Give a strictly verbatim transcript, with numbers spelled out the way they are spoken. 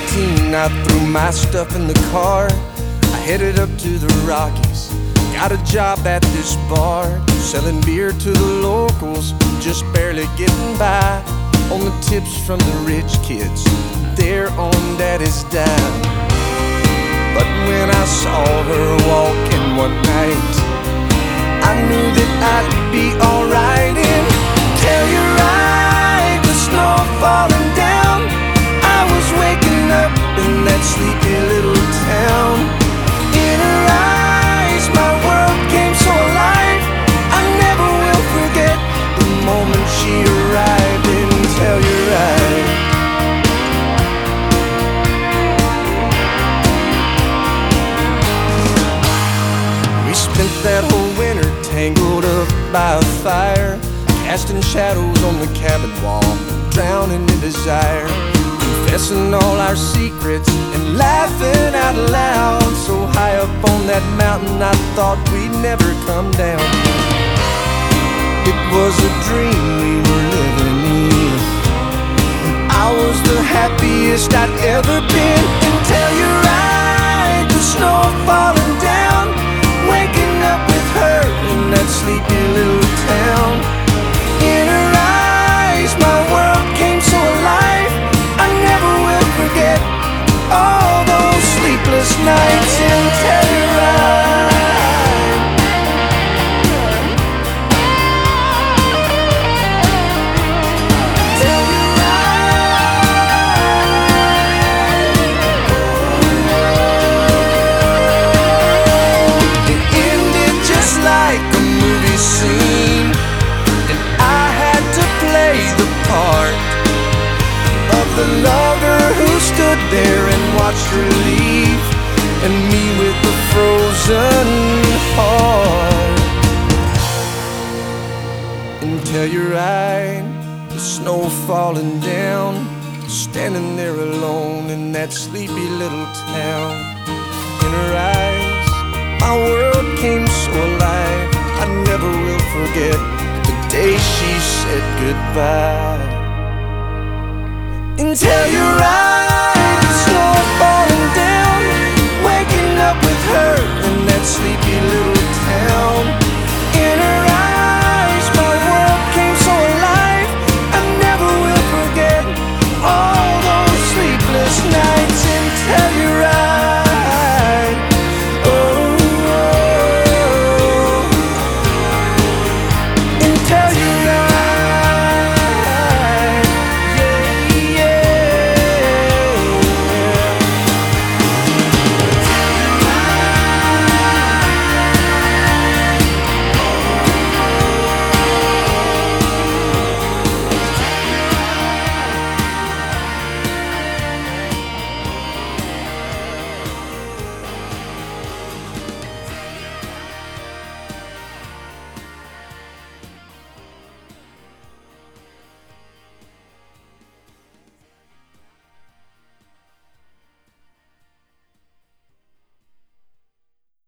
eighteen, I threw my stuff in the car. I headed up to the Rockies, got a job at this bar, selling beer to the locals, just barely getting by on the tips from the rich kids, they're on daddy's dime. But when I saw her walking one night, I knew that I'd be alright. And tell you right, the snow falling down, I was waking up in that sleepy little town. In her eyes, my world came so alive, I never will forget the moment she arrived. And tell you right, we spent that whole winter tangled up by a fire, casting shadows on the cabin wall, drowning in desire, confessing all our secrets and laughing out loud. So high up on that mountain, I thought we'd never come down. It was a dream we were living in, and I was the happiest I'd ever been. Until you're right, the snow falling down, waking up with her in that sleepy little town. In her eyes, my world came so alive, I never will forget all those sleepless nights. Until you're right, till you're right. It ended just like a movie scene, and I had to play the part of the lover who stood there and watched her leave, and me with the frozen heart. Until you're right, the snow falling down, standing there alone in that sleepy little town. In her eyes, my world came so alive, I never will forget the day she said goodbye. Until you're right.